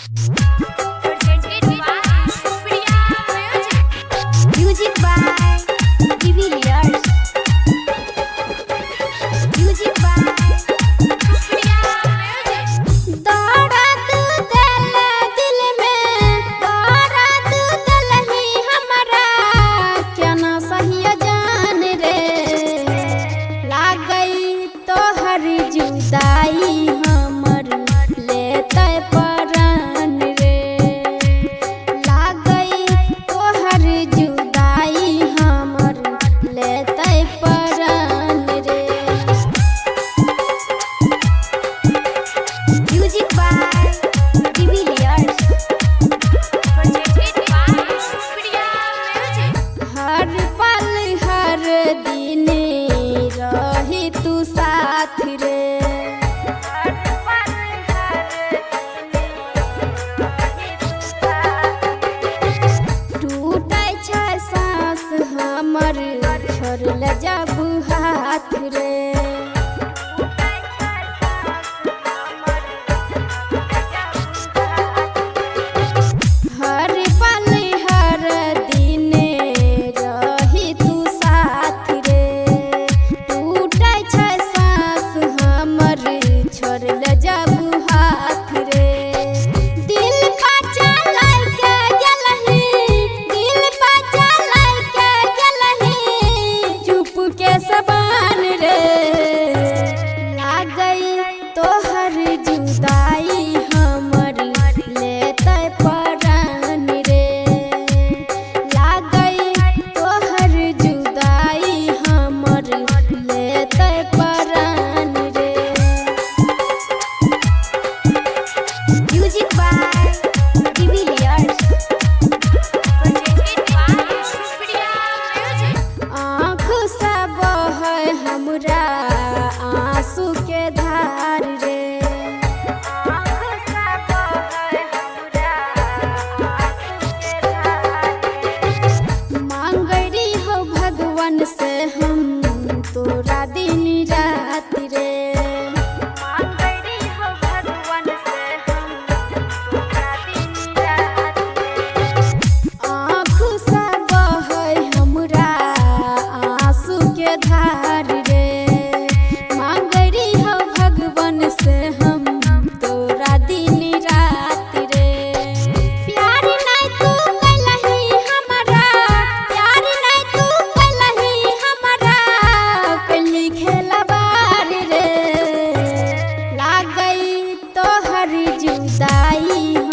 Music by Divilliers. Music by दर्द दिल दिल में दर्द दिल ही हमारा क्या ना सही जान रे लाग गई तोहर जुदाई हमर लेते परान रे लाग गई तोहर जुदाई हमर लेते परान रे। Music by Divilliers. हर पल हर दिन रही तू साथ रे टूटे छै सांस हमर छोड़ल जब हाथ रे हर पल हर दिन रही तू साथ रे टूटे छै सांस हमर छोड़ल जब हाथ रे दिल बचा लैके गेलही दिल बचा लैके गेलही चुप के सबान रे लाग गई तोहर जुदाई हमर लेते परान रे लाग गई तोहर जुदाई हमर लेते परान रे। Music by Divilliers. आँख से बहे हमरा आंसू के धार रे मांगरी हो भगवान से हम तोरा दिन रात रे मांगरी हो भगवान से हम तोरा दिन रात आँख से बहे हमरा आंसू के धार रे मांगरी हो भगवान से हम तोरा दिन रात रे प्यार नहीं तू कैलही हमरा प्यार नहीं तू कैलही हमरा कैली खेलबार रे लाग गई तोहर जुदाई